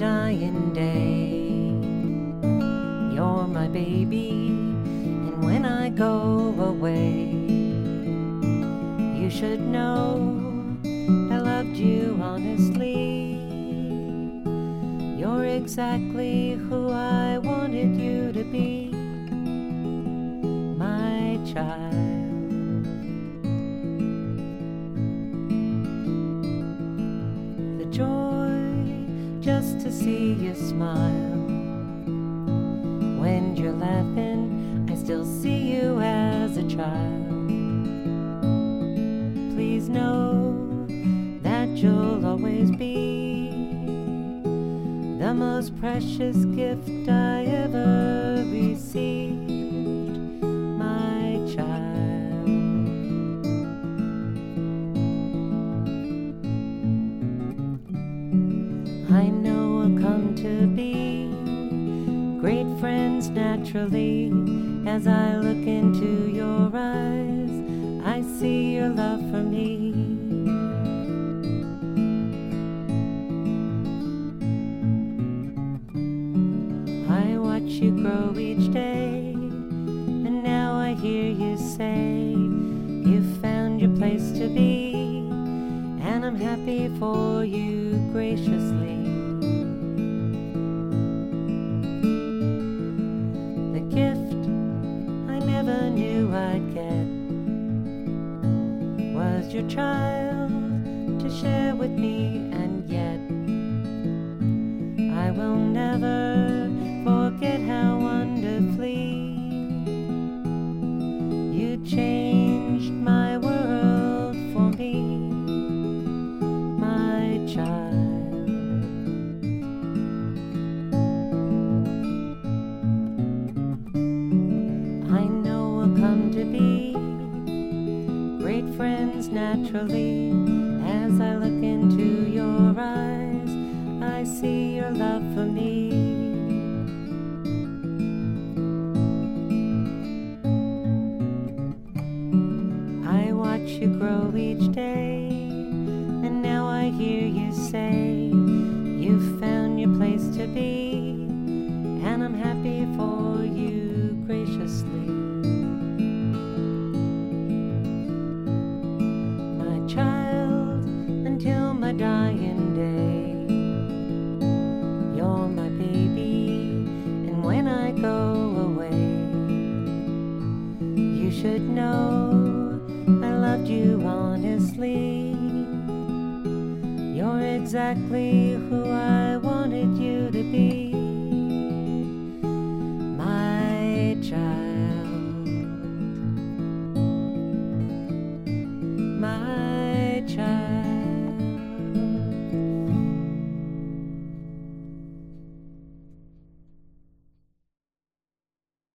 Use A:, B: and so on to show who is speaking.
A: dying day. You're my baby, and when I go away, you should know I loved you honestly. You're exactly who I wanted you to be, my child. The joy just to see you smile. When you're laughing, I still see you as a child. Please know that you'll always be the most precious gift I ever received, my child. I know we'll come to be great friends naturally. As I look into your eyes, I see your love for me. I watch you grow each day, and now I hear you say you found your place to be, and I'm happy for you graciously. The gift I never knew I'd get was your child to share with me, and yet I will never forget how wonderfully you changed my world for me, my child. I know we'll come to be great friends naturally. As I look into your eyes, I see your love for me. I watch you grow each day, and now I hear you say you found your place to be, and I'm happy for you graciously. My child, until my dying day, you're my baby, and when I go away, you should know I loved you honestly. You're exactly who I wanted you to be.